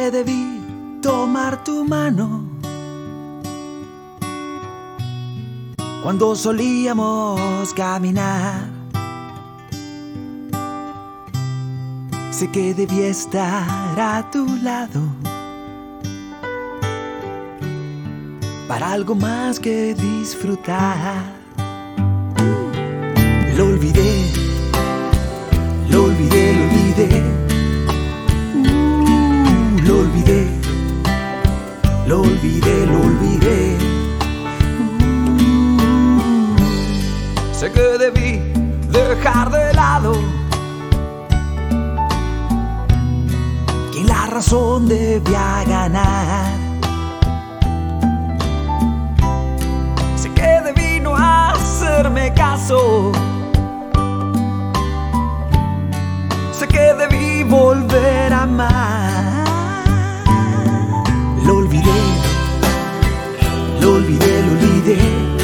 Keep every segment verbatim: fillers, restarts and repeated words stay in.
que debí tomar tu mano cuando solíamos caminar. Sé que debí estar a tu lado para algo más que disfrutar. Lo olvidé, lo olvidé, lo olvidé. Uh, lo olvidé, lo olvidé, lo olvidé. Uh, sé que debí dejar de lado que la razón debía ganar. Sé que debí no hacerme caso. Sé que debí volver a amar. Lo olvidé, lo olvidé, lo olvidé.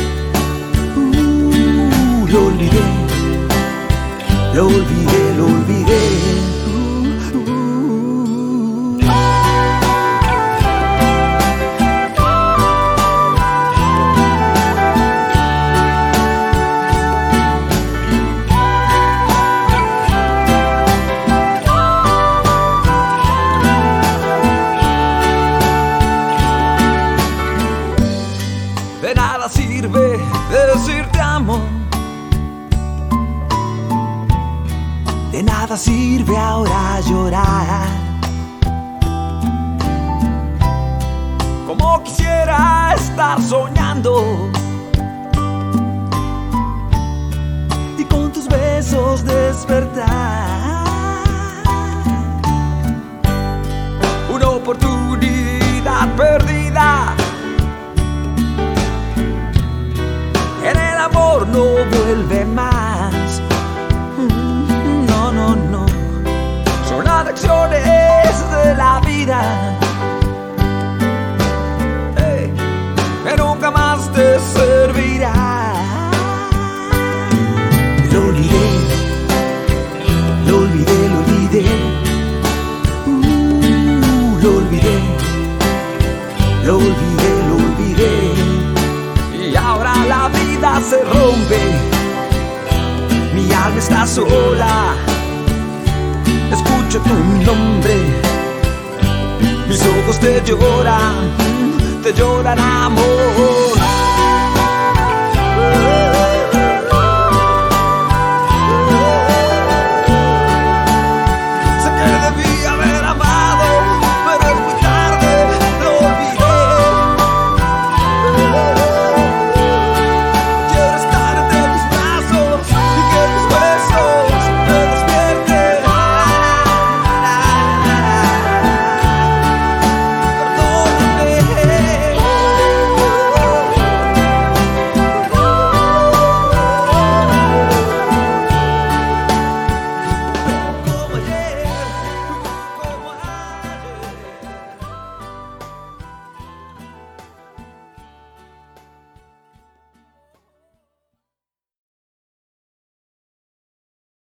Uh, lo olvidé, lo olvidé, lo olvidé. De nada sirve decir te amo, de nada sirve ahora llorar. Como quisiera estar soñando y con tus besos despertar. Una oportunidad perdida. No vuelve más. No, no, no. Son las lecciones de la vida, hey, que nunca más te servirá. Lo olvidé, lo olvidé, lo olvidé. Uh, lo olvidé, lo olvidé, lo olvidé. Y ahora la vida se rompe, mi alma está sola. Escucho tu nombre, mis ojos te lloran, te lloran amor.